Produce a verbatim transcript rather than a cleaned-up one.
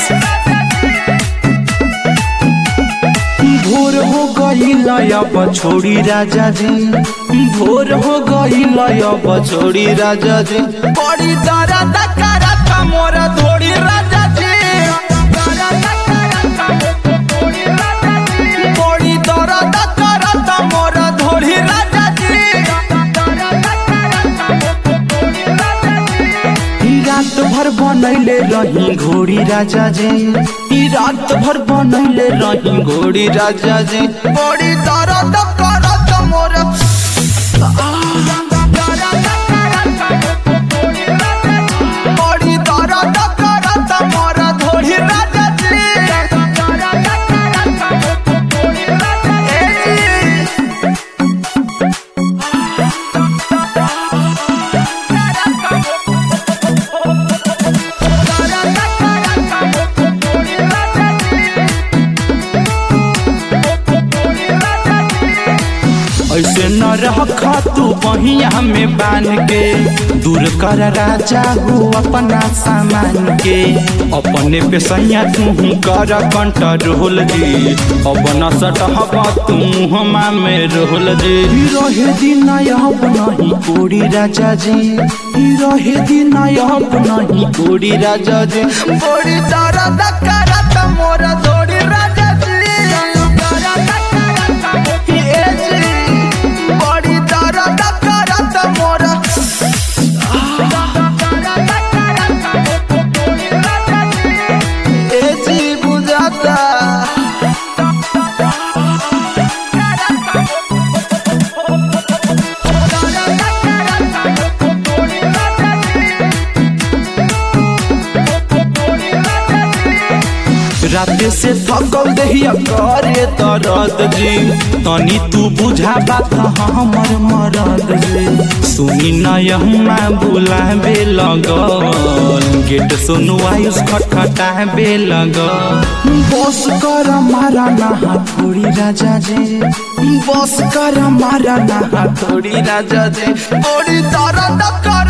भोर हो गई अब छोड़ी राजा जी, भोर हो गई अब छोड़ी राजा जी, बड़ी दर्द करत मोर धोड़ी राजा जी, बड़ी दर्द करत मोर धोड़ी राजा जी। रात भर बनैले रही घोड़ी राजा जी, रात भर बनैले रही घोड़ी राजा जी, बड़ी दर्द करत मोर बड़ी दर्द करत मोर धोड़ी राजा जी। ऐसे न रखा तू बहिया में बांध के, दूर कर राजा हो अपना सामान के, अपने पे सैया तू कर कंट्रोल जी, अब न सटहबा तू हमा में रोल जी। रहे दिन अब नहीं कोड़ी राजा जी, रहे दिन अब नहीं कोड़ी राजा जी, बड़ी दर्द करत मोर धोड़ी राजा जी, बड़ी दर्द करत मोर ए जी बुझाता। रात से थकल दहिया करे तरद जी, तनी तू बुझा बात हमर मरद जी, सुनी नयमा बुलाबे लगल, गेट सुनवायुस खटखटाबे लगल, बस कर मारा ना थोड़ी राजा जी, बस कर मारा ना थोड़ी राजा जी, बड़ी दर्द कर